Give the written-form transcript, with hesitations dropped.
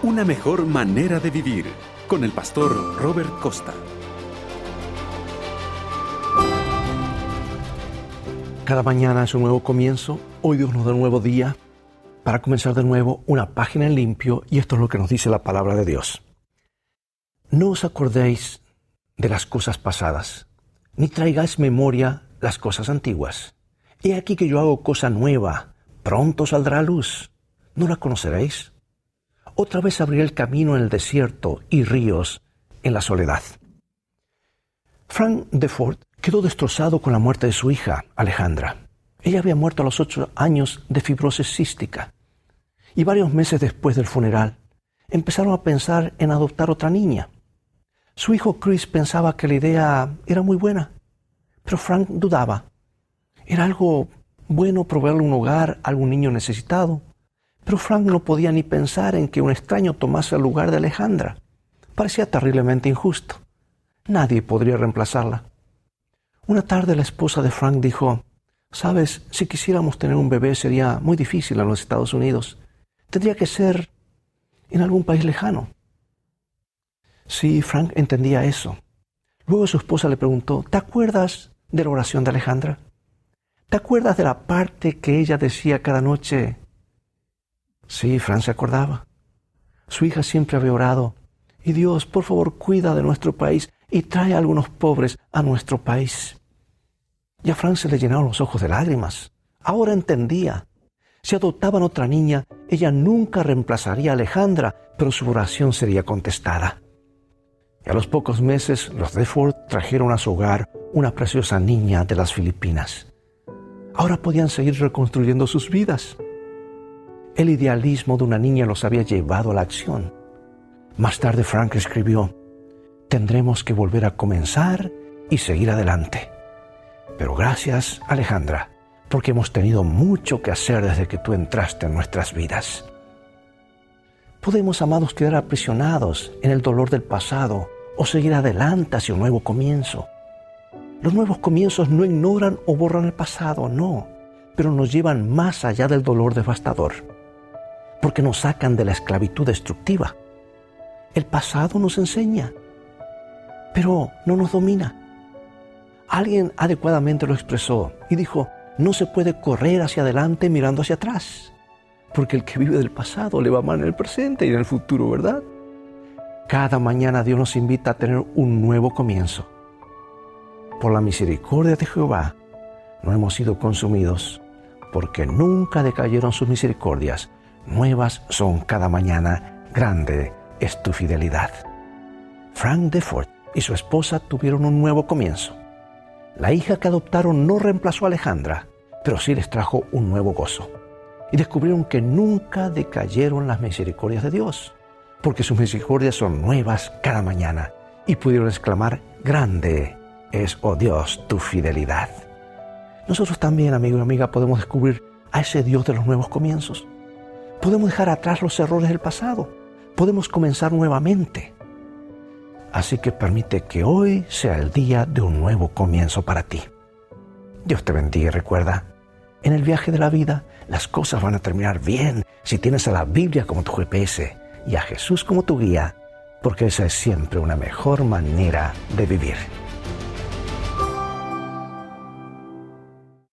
Una mejor manera de vivir, con el pastor Robert Costa. Cada mañana es un nuevo comienzo. Hoy Dios nos da un nuevo día para comenzar de nuevo una página en limpio, y esto es lo que nos dice la palabra de Dios. No os acordéis de las cosas pasadas, ni traigáis memoria las cosas antiguas. He aquí que yo hago cosa nueva, pronto saldrá a luz. ¿No la conoceréis? Otra vez abriré el camino en el desierto y ríos en la soledad. Frank Deford quedó destrozado con la muerte de su hija, Alejandra. Ella había muerto a los 8 años de fibrosis cística. Y varios meses después del funeral, empezaron a pensar en adoptar otra niña. Su hijo Chris pensaba que la idea era muy buena, pero Frank dudaba. Era algo bueno proveerle un hogar a algún niño necesitado, pero Frank no podía ni pensar en que un extraño tomase el lugar de Alejandra. Parecía terriblemente injusto. Nadie podría reemplazarla. Una tarde la esposa de Frank dijo: «Sabes, si quisiéramos tener un bebé sería muy difícil en los Estados Unidos. Tendría que ser en algún país lejano». Sí, Frank entendía eso. Luego su esposa le preguntó: «¿Te acuerdas de la oración de Alejandra? ¿Te acuerdas de la parte que ella decía cada noche?» Sí, Frank se acordaba. Su hija siempre había orado: «Y Dios, por favor, cuida de nuestro país y trae a algunos pobres a nuestro país». Y a Frank se le llenaron los ojos de lágrimas. Ahora entendía. Si adoptaban otra niña, ella nunca reemplazaría a Alejandra, pero su oración sería contestada. Y a los pocos meses, los Deford trajeron a su hogar una preciosa niña de las Filipinas. Ahora podían seguir reconstruyendo sus vidas. El idealismo de una niña los había llevado a la acción. Más tarde Frank escribió: «Tendremos que volver a comenzar y seguir adelante. Pero gracias, Alejandra, porque hemos tenido mucho que hacer desde que tú entraste en nuestras vidas». Podemos, amados, quedar aprisionados en el dolor del pasado o seguir adelante hacia un nuevo comienzo. Los nuevos comienzos no ignoran o borran el pasado, no, pero nos llevan más allá del dolor devastador, porque nos sacan de la esclavitud destructiva. El pasado nos enseña, pero no nos domina. Alguien adecuadamente lo expresó y dijo: «No se puede correr hacia adelante mirando hacia atrás, porque el que vive del pasado le va mal en el presente y en el futuro», ¿verdad? Cada mañana Dios nos invita a tener un nuevo comienzo. Por la misericordia de Jehová no hemos sido consumidos, porque nunca decayeron sus misericordias. Nuevas son cada mañana, grande es tu fidelidad. Frank Deford y su esposa tuvieron un nuevo comienzo. La hija que adoptaron no reemplazó a Alejandra, pero sí les trajo un nuevo gozo. Y descubrieron que nunca decayeron las misericordias de Dios, porque sus misericordias son nuevas cada mañana. Y pudieron exclamar: «Grande es, oh Dios, tu fidelidad». Nosotros también, amigo y amiga, podemos descubrir a ese Dios de los nuevos comienzos. Podemos dejar atrás los errores del pasado. Podemos comenzar nuevamente. Así que permite que hoy sea el día de un nuevo comienzo para ti. Dios te bendiga y recuerda, en el viaje de la vida las cosas van a terminar bien si tienes a la Biblia como tu GPS y a Jesús como tu guía, porque esa es siempre una mejor manera de vivir.